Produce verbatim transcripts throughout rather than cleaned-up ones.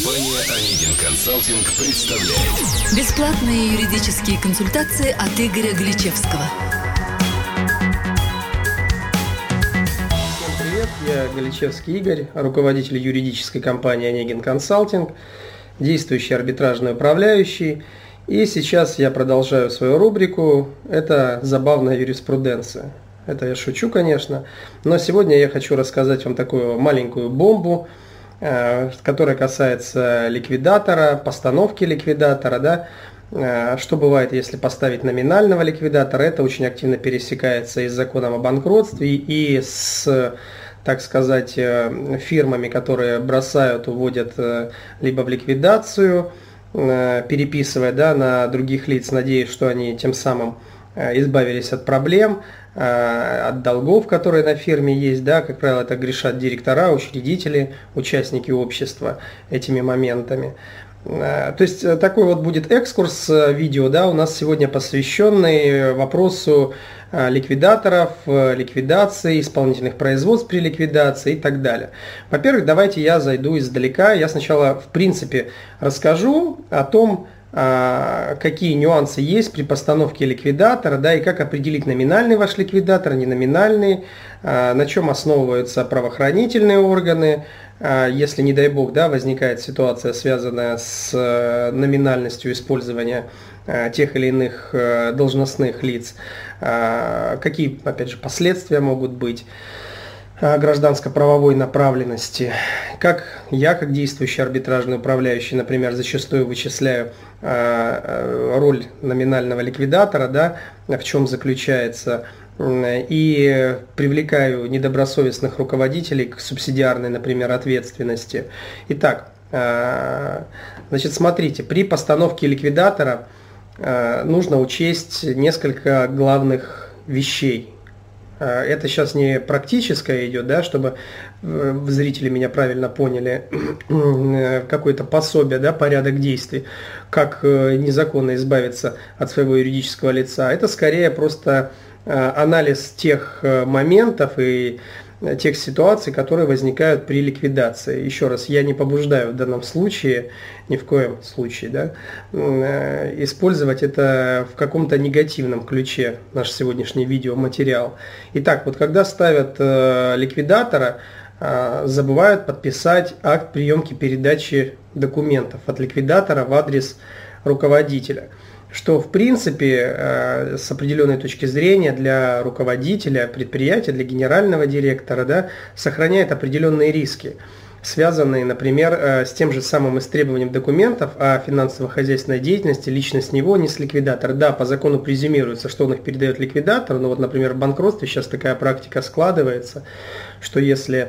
Компания «Онегин Консалтинг» представляет бесплатные юридические консультации от Игоря Галичевского. Всем привет, я Галичевский Игорь, руководитель юридической компании «Онегин Консалтинг», действующий арбитражный управляющий. И сейчас я продолжаю свою рубрику «Это забавная юриспруденция». Это я шучу, конечно, но сегодня я хочу рассказать вам такую маленькую бомбу, которая касается ликвидатора, постановки ликвидатора, да. Что бывает, если поставить номинального ликвидатора? Это очень активно пересекается и с законом о банкротстве, и с, так сказать, фирмами, которые бросают, уводят либо в ликвидацию, переписывая, да, на других лиц, надеясь, что они тем самым избавились от проблем, от долгов, которые на фирме есть, да, как правило, это грешат директора, учредители, участники общества этими моментами. То есть такой вот будет экскурс видео, да, у нас сегодня посвященный вопросу ликвидаторов, ликвидации, исполнительных производств при ликвидации и так далее. Во-первых, давайте я зайду издалека. Я сначала, в принципе, расскажу о том, какие нюансы есть при постановке ликвидатора, да, и как определить номинальный ваш ликвидатор, не номинальный, на чем основываются правоохранительные органы, если, не дай бог, да, возникает ситуация, связанная с номинальностью использования тех или иных должностных лиц, какие, опять же, последствия могут быть гражданско-правовой направленности. Как я, как действующий арбитражный управляющий, например, зачастую вычисляю э, роль номинального ликвидатора, да, в чем заключается, и привлекаю недобросовестных руководителей к субсидиарной, например, ответственности. Итак, э, значит, смотрите, при постановке ликвидатора э, нужно учесть несколько главных вещей. Это сейчас не практическое идет, да, чтобы зрители меня правильно поняли, какое-то пособие, да, порядок действий, как незаконно избавиться от своего юридического лица. Это скорее просто анализ тех моментов и тех ситуаций, которые возникают при ликвидации. Еще раз, я не побуждаю в данном случае, ни в коем случае, да, использовать это в каком-то негативном ключе, наш сегодняшний видеоматериал. Итак, вот когда ставят э, ликвидатора, э, забывают подписать акт приемки передачи документов от ликвидатора в адрес руководителя, что в принципе с определенной точки зрения для руководителя предприятия, для генерального директора, да, сохраняет определенные риски, связанные, например, с тем же самым истребованием документов о финансово-хозяйственной деятельности лично с него, не с ликвидатора. Да, по закону презюмируется, что он их передает ликвидатору, но вот, например, в банкротстве сейчас такая практика складывается, что если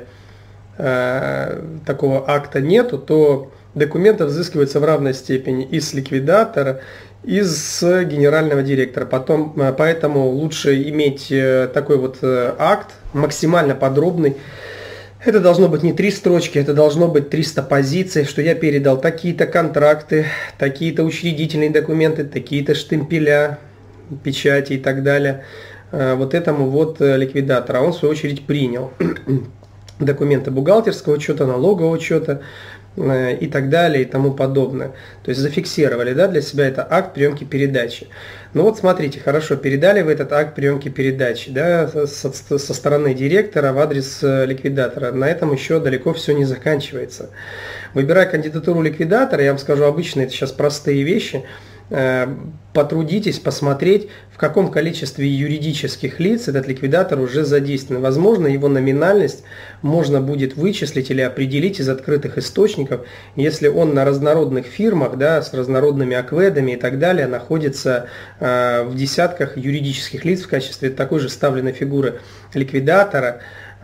э, такого акта нету, то документы взыскиваются в равной степени и с ликвидатора, и с генерального директора. Потом, поэтому лучше иметь такой вот акт максимально подробный. Это должно быть не три строчки, это должно быть триста позиций, что я передал такие-то контракты, такие-то учредительные документы, такие-то штемпеля, печати и так далее. Вот этому вот ликвидатору. А он в свою очередь принял документы бухгалтерского учета, налогового учета и так далее и тому подобное. То есть зафиксировали, да, для себя это акт приемки передачи. Ну вот смотрите, хорошо, передали вы этот акт приемки передачи, да, со, со стороны директора в адрес ликвидатора. На этом еще далеко все не заканчивается. Выбирая кандидатуру ликвидатора, я вам скажу, обычно это сейчас простые вещи. Потрудитесь посмотреть, в каком количестве юридических лиц этот ликвидатор уже задействован. Возможно, его номинальность можно будет вычислить или определить из открытых источников, если он на разнородных фирмах, да, с разнородными акведами и так далее находится э, в десятках юридических лиц в качестве такой же вставленной фигуры ликвидатора.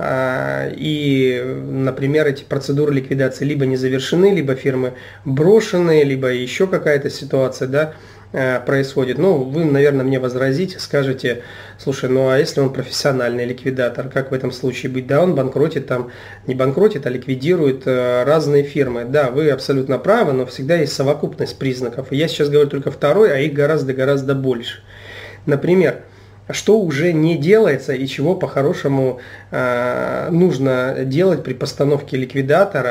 И, например, эти процедуры ликвидации либо не завершены, либо фирмы брошены, либо еще какая-то ситуация, да, происходит. Ну, вы, наверное, мне возразите, скажете: слушай, ну а если он профессиональный ликвидатор, как в этом случае быть? Да, он банкротит, там, не банкротит, а ликвидирует разные фирмы. Да, вы абсолютно правы, но всегда есть совокупность признаков. И я сейчас говорю только второй, а их гораздо-гораздо больше. Например, что уже не делается и чего по-хорошему э, нужно делать при постановке ликвидатора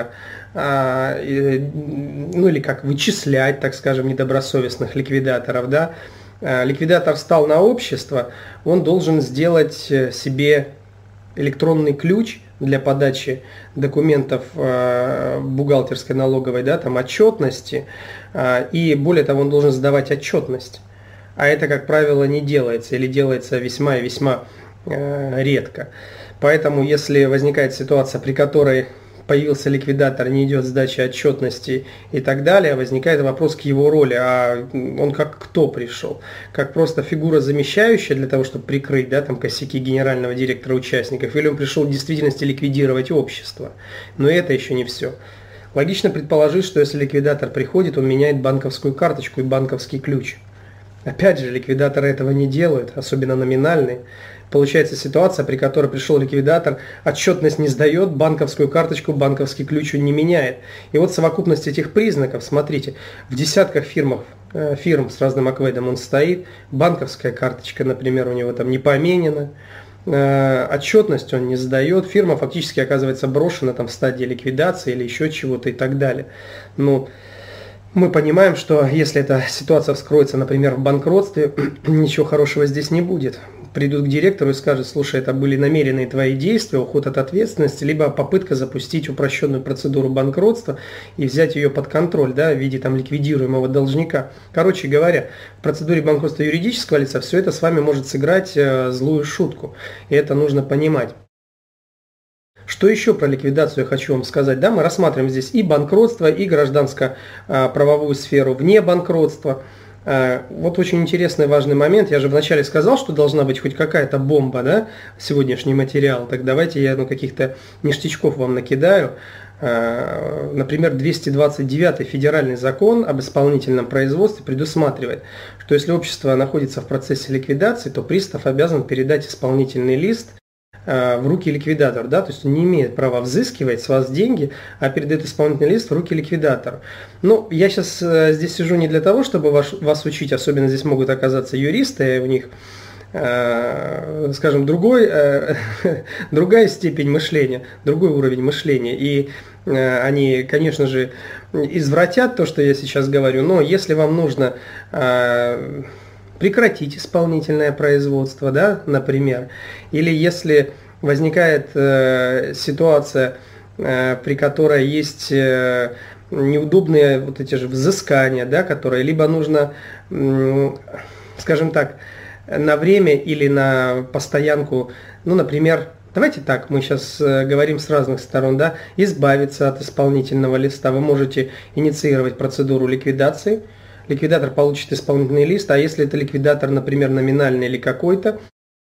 ну или как вычислять, так скажем, недобросовестных ликвидаторов, да. Ликвидатор встал на общество, он должен сделать себе электронный ключ для подачи документов бухгалтерской, налоговой, да, там, отчетности, и более того, он должен сдавать отчетность. А это, как правило, не делается или делается весьма и весьма редко. Поэтому, если возникает ситуация, при которой появился ликвидатор, не идет сдача отчетности и так далее, возникает вопрос к его роли, а он как кто пришел? Как просто фигура замещающая для того, чтобы прикрыть, да, там, косяки генерального директора участников, или он пришел в действительности ликвидировать общество? Но это еще не все. Логично предположить, что если ликвидатор приходит, он меняет банковскую карточку и банковский ключ. Опять же, ликвидаторы этого не делают, особенно номинальные. Получается ситуация, при которой пришел ликвидатор, отчетность не сдает, банковскую карточку, банковский ключ он не меняет. И вот совокупность этих признаков, смотрите, в десятках фирмах, фирм с разным аквэдом он стоит, банковская карточка, например, у него там не поменена, отчетность он не сдает, фирма фактически оказывается брошена там в стадии ликвидации или еще чего-то и так далее. Ну, мы понимаем, что если эта ситуация вскроется, например, в банкротстве, ничего хорошего здесь не будет. Придут к директору и скажут: слушай, это были намеренные твои действия, уход от ответственности, либо попытка запустить упрощенную процедуру банкротства и взять ее под контроль, да, в виде там ликвидируемого должника. Короче говоря, в процедуре банкротства юридического лица все это с вами может сыграть э, злую шутку, и это нужно понимать. Что еще про ликвидацию я хочу вам сказать? Да, мы рассматриваем здесь и банкротство, и гражданско-правовую сферу вне банкротства. Вот очень интересный важный момент. Я же вначале сказал, что должна быть хоть какая-то бомба, да, сегодняшний материал. Так давайте я ну, каких-то ништячков вам накидаю. Например, двести двадцать девятый федеральный закон об исполнительном производстве предусматривает, что если общество находится в процессе ликвидации, то пристав обязан передать исполнительный лист в руки ликвидатора, да, то есть он не имеет права взыскивать с вас деньги, а передает исполнительный лист в руки ликвидатора. Ну, я сейчас здесь сижу не для того, чтобы вас, вас учить, особенно здесь могут оказаться юристы, у них, э, скажем, другой, э, другая степень мышления, другой уровень мышления, и э, они, конечно же, извратят то, что я сейчас говорю, но если вам нужно э, прекратить исполнительное производство, да, например, или если возникает э, ситуация, э, при которой есть э, неудобные вот эти же взыскания, да, которые либо нужно, э, скажем так, на время или на постоянку, ну, например, давайте так, мы сейчас э, говорим с разных сторон, да, избавиться от исполнительного листа, вы можете инициировать процедуру ликвидации. Ликвидатор получит исполнительный лист, а если это ликвидатор, например, номинальный или какой-то,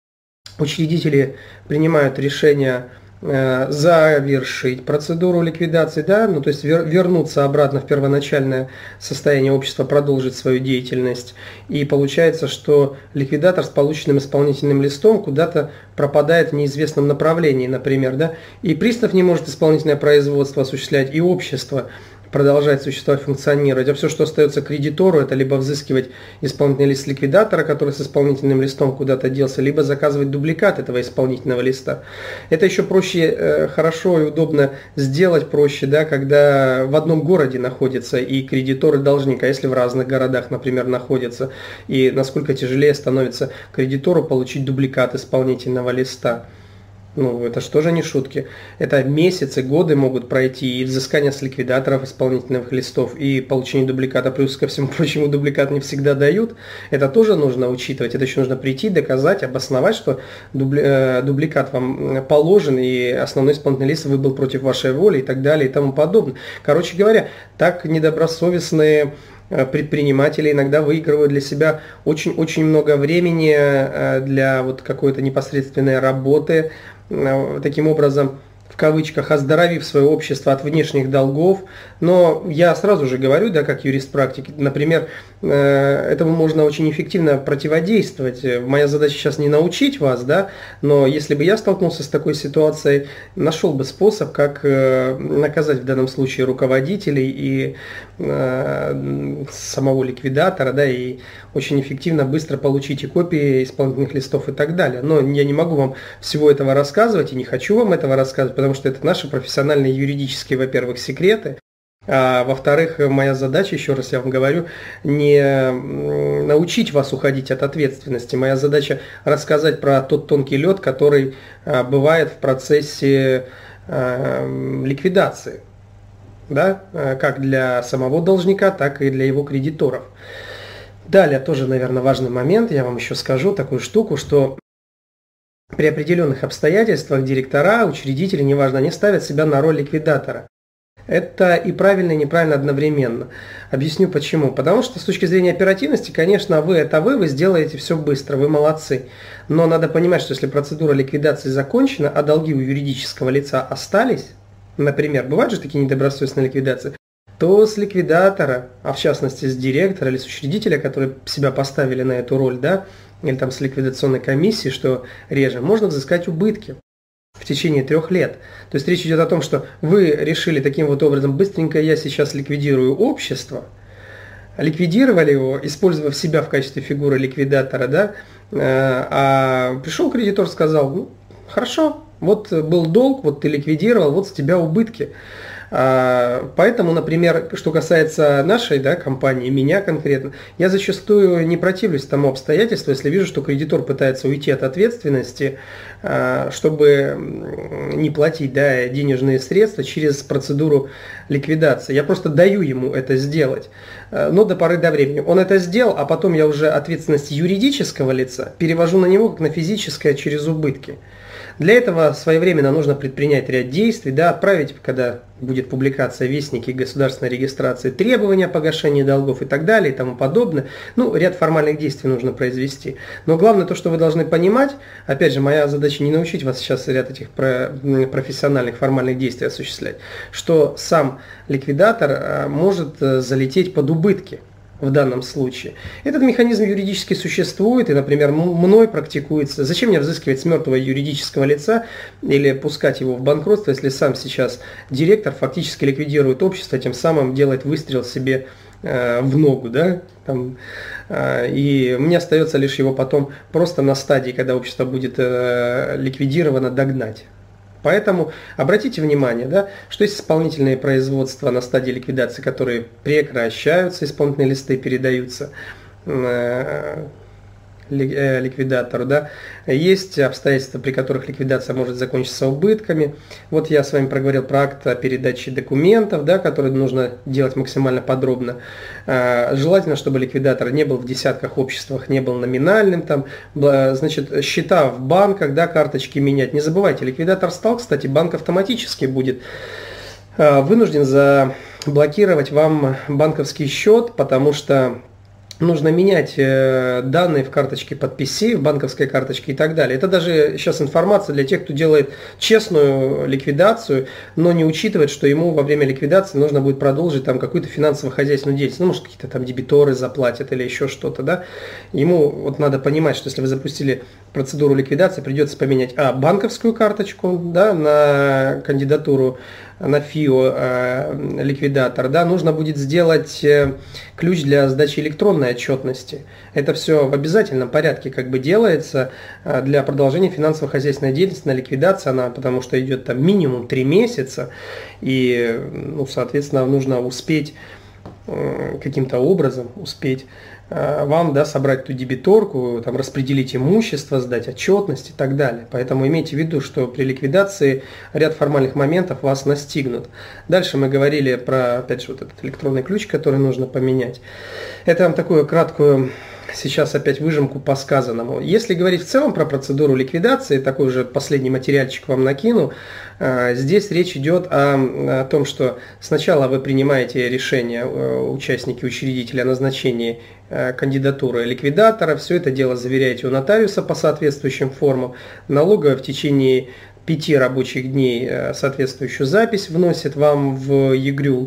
учредители принимают решение э, завершить процедуру ликвидации, да, ну то есть вер, вернуться обратно в первоначальное состояние общества, продолжить свою деятельность. И получается, что ликвидатор с полученным исполнительным листом куда-то пропадает в неизвестном направлении, например, да, и пристав не может исполнительное производство осуществлять, и общество продолжает существовать, функционировать, а все, что остается кредитору, это либо взыскивать исполнительный лист ликвидатора, который с исполнительным листом куда-то делся, либо заказывать дубликат этого исполнительного листа. Это еще проще, э, хорошо и удобно сделать проще, да, когда в одном городе находится и кредитор, и должник, а если в разных городах, например, находятся, и насколько тяжелее становится кредитору получить дубликат исполнительного листа. Ну, это что же не шутки. Это месяцы, годы могут пройти, и взыскание с ликвидаторов исполнительных листов, и получение дубликата, плюс ко всему прочему дубликат не всегда дают. Это тоже нужно учитывать. Это еще нужно прийти, доказать, обосновать, что дубли, э, дубликат вам положен, и основной исполнительный лист выбыл против вашей воли, и так далее, и тому подобное. Короче говоря, так недобросовестные предприниматели иногда выигрывают для себя очень-очень много времени для вот какой-то непосредственной работы, таким образом, в кавычках, оздоровив свое общество от внешних долгов, Но я сразу же говорю, да, как юрист практики, например, этому можно очень эффективно противодействовать. Моя задача сейчас не научить вас, да, но если бы я столкнулся с такой ситуацией, нашел бы способ, как наказать в данном случае руководителей и самого ликвидатора, да, и очень эффективно, быстро получить и копии исполнительных листов и так далее. Но я не могу вам всего этого рассказывать и не хочу вам этого рассказывать, потому что это наши профессиональные юридические, во-первых, секреты. А во-вторых, моя задача, еще раз я вам говорю, не научить вас уходить от ответственности. Моя задача рассказать про тот тонкий лед, который бывает в процессе ликвидации. Да? Как для самого должника, так и для его кредиторов. Далее тоже, наверное, важный момент, я вам еще скажу такую штуку, что при определенных обстоятельствах директора, учредители, неважно, они ставят себя на роль ликвидатора. Это и правильно, и неправильно одновременно. Объясню почему. Потому что с точки зрения оперативности, конечно, вы это вы, вы сделаете все быстро, вы молодцы. Но надо понимать, что если процедура ликвидации закончена, а долги у юридического лица остались, например, бывают же такие недобросовестные ликвидации, то с ликвидатора, а в частности с директора или с учредителя, которые себя поставили на эту роль, да, или там с ликвидационной комиссии, что реже, можно взыскать убытки в течение трех лет. То есть речь идет о том, что вы решили таким вот образом, быстренько я сейчас ликвидирую общество, ликвидировали его, использовав себя в качестве фигуры ликвидатора, да, а пришел кредитор, сказал, ну, хорошо, вот был долг, вот ты ликвидировал, вот с тебя убытки. Поэтому, например, что касается нашей, да, компании, меня конкретно, я зачастую не противлюсь тому обстоятельству, если вижу, что кредитор пытается уйти от ответственности, чтобы не платить, да, денежные средства через процедуру ликвидации. Я просто даю ему это сделать, но до поры до времени. Он это сделал, а потом я уже ответственность юридического лица перевожу на него как на физическое через убытки. Для этого своевременно нужно предпринять ряд действий, да, отправить, когда будет публикация в Вестнике государственной регистрации, требования о погашении долгов и так далее и тому подобное. Ну, ряд формальных действий нужно произвести. Но главное то, что вы должны понимать, опять же, моя задача не научить вас сейчас ряд этих профессиональных формальных действий осуществлять, что сам ликвидатор может залететь под убытки. В данном случае. Этот механизм юридически существует и, например, мной практикуется. Зачем мне взыскивать с мертвого юридического лица или пускать его в банкротство, если сам сейчас директор фактически ликвидирует общество, тем самым делает выстрел себе э, в ногу, да? Там, э, и мне остается лишь его потом просто на стадии, когда общество будет э, ликвидировано, догнать. Поэтому обратите внимание, да, что есть исполнительные производства на стадии ликвидации, которые прекращаются, исполнительные листы передаются э, ликвидатору. Да. Есть обстоятельства, при которых ликвидация может закончиться убытками. Вот я с вами проговорил про акт о передаче документов, да, который нужно делать максимально подробно. Э, желательно, чтобы ликвидатор не был в десятках обществах, не был номинальным. Там, значит, счета в банках, да, карточки менять. Не забывайте, ликвидатор стал, кстати, банк автоматически будет э, вынужден заблокировать вам банковский счет, потому что нужно менять данные в карточке подписи, в банковской карточке и так далее. Это даже сейчас информация для тех, кто делает честную ликвидацию, но не учитывает, что ему во время ликвидации нужно будет продолжить там какую-то финансово-хозяйственную деятельность. Ну, может, какие-то там дебиторы заплатят или еще что-то, да. Ему вот надо понимать, что если вы запустили процедуру ликвидации, придется поменять, а, банковскую карточку, да, на кандидатуру на ФИО э, ликвидатор, да, нужно будет сделать э, ключ для сдачи электронной отчетности. Это все в обязательном порядке как бы делается э, для продолжения финансово-хозяйственной деятельности на ликвидации, она, потому что идет там минимум три месяца, и, ну, соответственно, нужно успеть э, каким-то образом успеть вам, да, собрать ту дебиторку, там, распределить имущество, сдать отчетность и так далее. Поэтому имейте в виду, что при ликвидации ряд формальных моментов вас настигнут. Дальше мы говорили про, опять же, вот этот электронный ключ, который нужно поменять. Это вам такую краткую сейчас опять выжимку по сказанному. Если говорить в целом про процедуру ликвидации, такой же последний материальчик вам накину, здесь речь идет о, о том, что сначала вы принимаете решение, участники, учредители, о назначении кандидатуры ликвидатора, все это дело заверяете у нотариуса по соответствующим формам, налоговая в течение пяти рабочих дней соответствующую запись вносит вам в ЕГРЮЛ.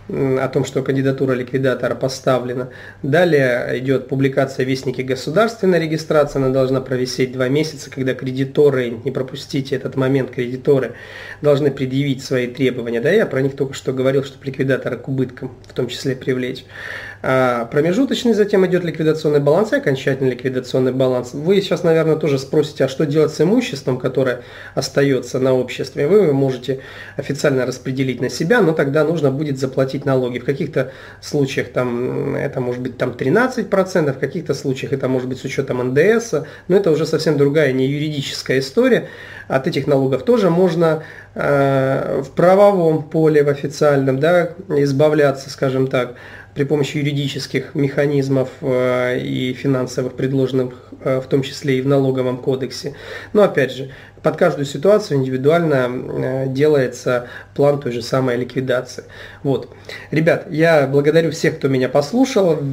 о том, что кандидатура ликвидатора поставлена. Далее идет публикация в Вестнике государственной регистрации, она должна провисеть два месяца, когда кредиторы, не пропустите этот момент, кредиторы должны предъявить свои требования. Да, я про них только что говорил, чтобы ликвидатора к убыткам в том числе привлечь. А промежуточный затем идет ликвидационный баланс и окончательный ликвидационный баланс. Вы сейчас, наверное, тоже спросите, а что делать с имуществом, которое остается на обществе? Вы можете официально распределить на себя, но тогда нужно будет заплатить налоги. В каких-то случаях там, это может быть там тринадцать процентов, в каких-то случаях это может быть с учетом эн дэ эс, но это уже совсем другая, не юридическая история. От этих налогов тоже можно э, в правовом поле, в официальном, да, избавляться, скажем так, при помощи юридических механизмов э, и финансовых, предложенных э, в том числе и в налоговом кодексе. Но опять же, под каждую ситуацию индивидуально э, делается план той же самой ликвидации. Вот. Ребят, я благодарю всех, кто меня послушал.